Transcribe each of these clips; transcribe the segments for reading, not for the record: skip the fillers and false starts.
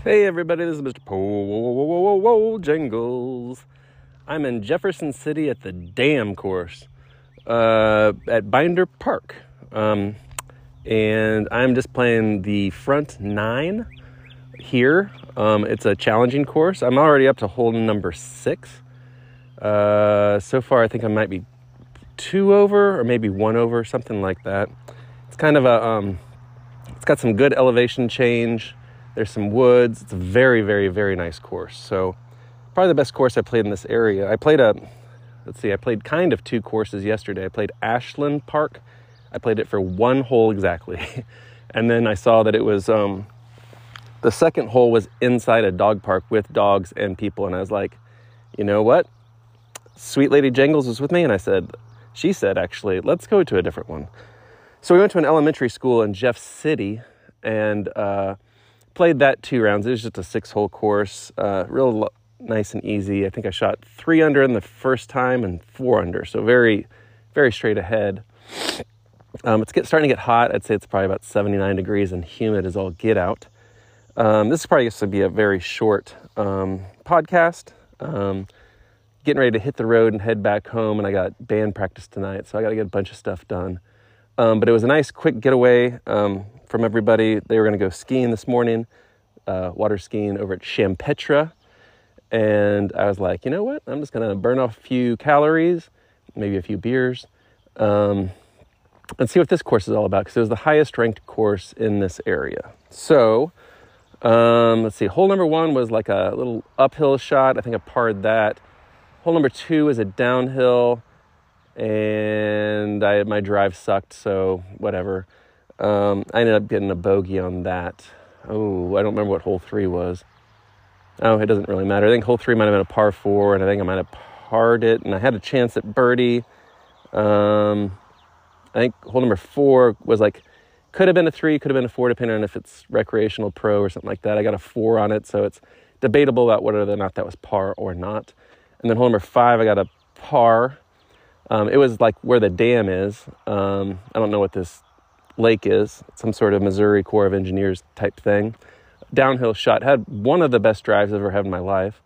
Hey everybody, this is Mr. Jingles. I'm in Jefferson City at the Dam course at Binder Park. And I'm just playing the front 9 here. It's a challenging course. I'm already up to hole number 6. So far I think I might be 2 over or maybe 1 over, something like that. It's kind of it's got some good elevation change. There's some woods. It's a very, very, very nice course. So probably the best course I played in this area. I played kind of 2 courses yesterday. I played Ashland Park. I played it for 1 hole exactly. And then I saw that it was, the second hole was inside a dog park with dogs and people. And I was like, you know what? Sweet Lady Jingles was with me. And she said, actually, let's go to a different one. So we went to an elementary school in Jeff City and, played that 2 rounds. It was just a 6-hole course, real nice and easy. I think I shot 3 under in the first time and 4 under, so very, very straight ahead. It's starting to get hot. I'd say it's probably about 79 degrees and humid as all get out. This is probably going to be a very short podcast. Getting ready to hit the road and head back home, and I got band practice tonight, so I got to get a bunch of stuff done. But it was a nice, quick getaway from everybody. They were going to go skiing this morning, water skiing over at Champetra. And I was like, you know what? I'm just going to burn off a few calories, maybe a few beers, and see what this course is all about, because it was the highest ranked course in this area. So, let's see. Hole number 1 was like a little uphill shot. I think I parred that. Hole number 2 is a downhill. And my drive sucked, so whatever. I ended up getting a bogey on that. Oh, I don't remember what hole 3 was. Oh, it doesn't really matter. I think hole 3 might have been a par 4, and I think I might have parred it, and I had a chance at birdie. I think hole number 4 was could have been a 3, could have been a 4, depending on if it's recreational pro or something like that. I got a 4 on it, so it's debatable about whether or not that was par or not. And then hole number 5, I got a par. It was where the dam is. I don't know what this lake is. Some sort of Missouri Corps of Engineers type thing. Downhill shot. Had one of the best drives I've ever had in my life.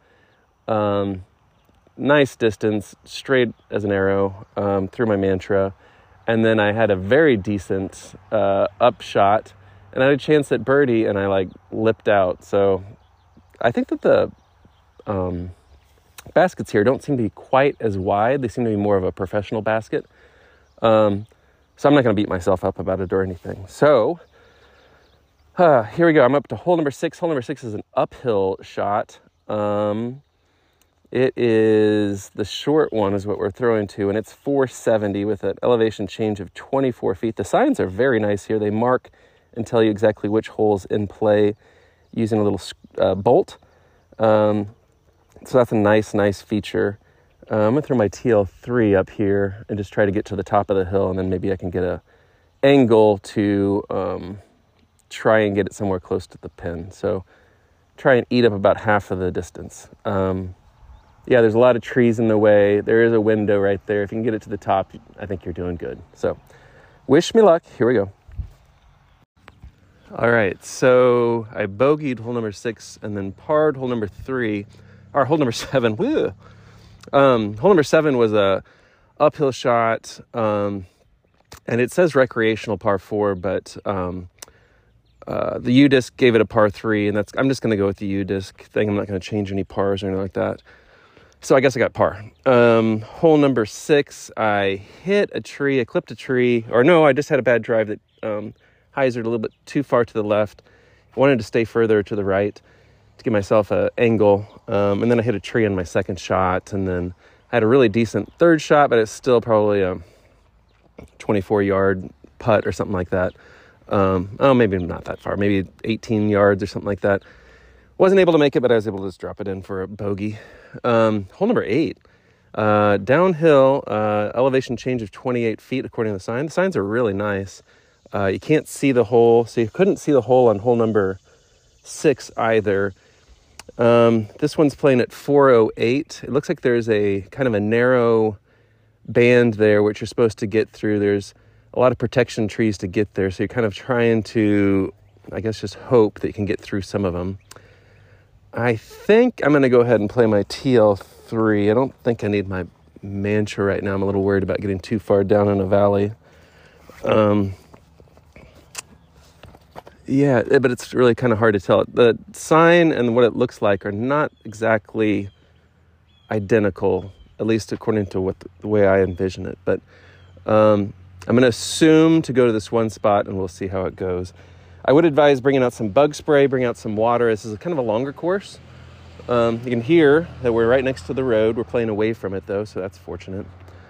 Nice distance, straight as an arrow, through my mantra. And then I had a very decent upshot. And I had a chance at birdie, and I lipped out. So I think that the baskets here don't seem to be quite as wide. They seem to be more of a professional basket. So I'm not going to beat myself up about it or anything. So here we go. I'm up to hole number 6. Hole number 6 is an uphill shot. It is the short one is what we're throwing to, and it's 470 with an elevation change of 24 feet. The signs are very nice here. They mark and tell you exactly which hole's in play using a little bolt. So that's a nice feature. I'm going to throw my TL3 up here and just try to get to the top of the hill, and then maybe I can get a angle to try and get it somewhere close to the pin. So try and eat up about half of the distance. Yeah, there's a lot of trees in the way. There is a window right there. If you can get it to the top, I think you're doing good. So wish me luck. Here we go. All right, so I bogeyed hole number 6 and then parred hole number 3. Or hole number 7, woo. Hole number 7 was a uphill shot, and it says recreational par 4, but the U-Disc gave it a par 3, and I'm just going to go with the U-Disc thing. I'm not going to change any pars or anything like that. So I guess I got par. Hole number 6, I hit a tree, I clipped a tree, or no, I just had a bad drive that hyzered a little bit too far to the left. I wanted to stay further to the right to give myself an angle, and then I hit a tree on my second shot, and then I had a really decent third shot, but it's still probably a 24-yard putt or something like that. Maybe not that far, maybe 18 yards or something like that. Wasn't able to make it, but I was able to just drop it in for a bogey. Hole number 8, downhill, elevation change of 28 feet according to the sign. The signs are really nice. You can't see the hole, so you couldn't see the hole on hole number 6 either. This one's playing at 408. It looks like there's a kind of a narrow band there which you're supposed to get through. There's a lot of protection trees to get there, so you're kind of trying to, I guess, just hope that you can get through some of them. I think I'm going to go ahead and play my TL3. I don't think I need my Mantra right now. I'm a little worried about getting too far down in a valley. Yeah, but it's really kind of hard to tell. The sign and what it looks like are not exactly identical, at least according to the way I envision it. But I'm going to assume to go to this one spot, and we'll see how it goes. I would advise bringing out some bug spray, bring out some water. This is kind of a longer course. You can hear that we're right next to the road. We're playing away from it, though, so that's fortunate.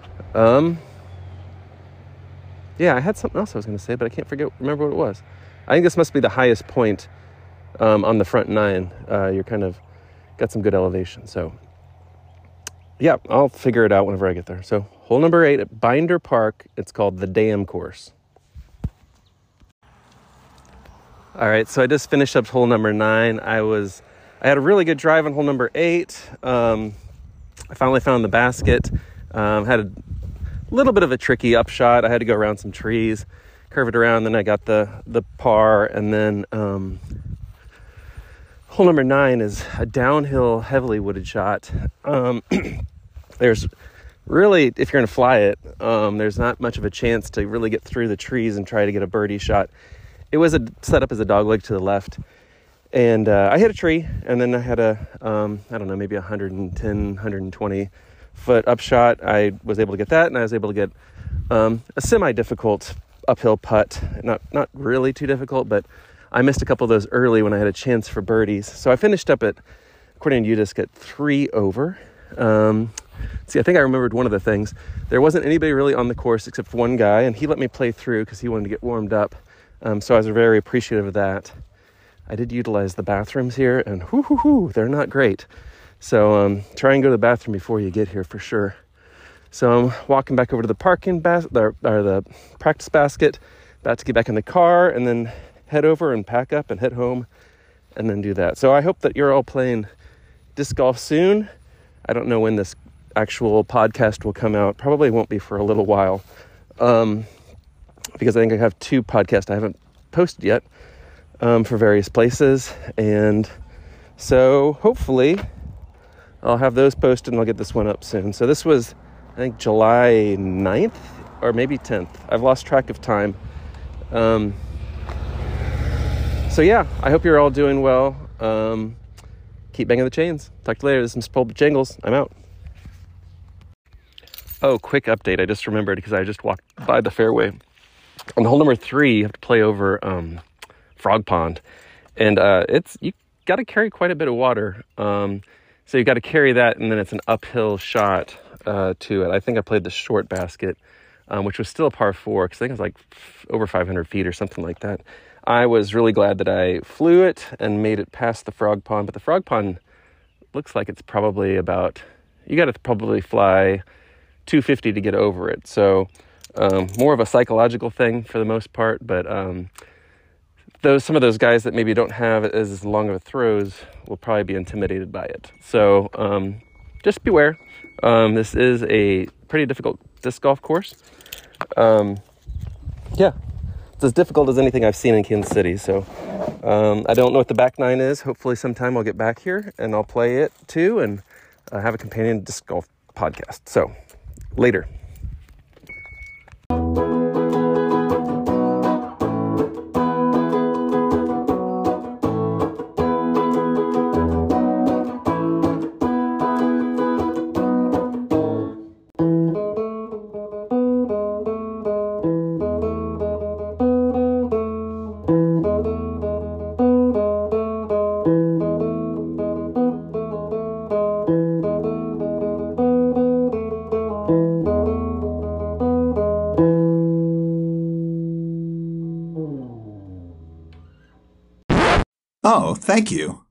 Yeah, I had something else I was going to say, but I can't remember what it was. I think this must be the highest point on the front nine. You're kind of got some good elevation. So, yeah, I'll figure it out whenever I get there. So, hole number 8 at Binder Park. It's called the Dam Course. All right, so I just finished up hole number 9. I had a really good drive on hole number 8. I finally found the basket. Had a little bit of a tricky upshot. I had to go around some trees, curve it around, then I got the par, and then hole number 9 is a downhill, heavily wooded shot. There's really, if you're going to fly it, there's not much of a chance to really get through the trees and try to get a birdie shot. It was set up as a dogleg to the left, and I hit a tree, and then I had I don't know, maybe 110, 120 foot upshot. I was able to get that, and I was able to get a semi-difficult uphill putt. Not really too difficult, but I missed a couple of those early when I had a chance for birdies. So I finished up at, according to UDisc, at 3 over. See, I think I remembered one of the things. There wasn't anybody really on the course except for one guy, and he let me play through because he wanted to get warmed up. So I was very appreciative of that. I did utilize the bathrooms here, and they're not great. So try and go to the bathroom before you get here for sure. So I'm walking back over to the the practice basket, about to get back in the car, and then head over and pack up and head home, and then do that. So I hope that you're all playing disc golf soon. I don't know when this actual podcast will come out. Probably won't be for a little while, because I think I have 2 podcasts I haven't posted yet for various places, and so hopefully I'll have those posted and I'll get this one up soon. So this was, I think, July 9th or maybe 10th. I've lost track of time. So yeah, I hope you're all doing well. Keep banging the chains. Talk to you later. This is Mr. Paul Jangles. I'm out. Oh, quick update. I just remembered because I just walked by the fairway. On hole number 3, you have to play over Frog Pond. And you got to carry quite a bit of water. So you got to carry that, and then it's an uphill shot to it. I think I played the short basket, which was still a par 4, because I think it was like over 500 feet or something like that. I was really glad that I flew it and made it past the Frog Pond, but the Frog Pond looks like it's probably about, you got to probably fly 250 to get over it. So more of a psychological thing for the most part, but some of those guys that maybe don't have as long of a throws will probably be intimidated by it. So just beware. This is a pretty difficult disc golf course. Yeah, it's as difficult as anything I've seen in Kansas City. So I don't know what the back nine is. Hopefully sometime I'll get back here and I'll play it too, and have a companion disc golf podcast. So later. Oh, thank you.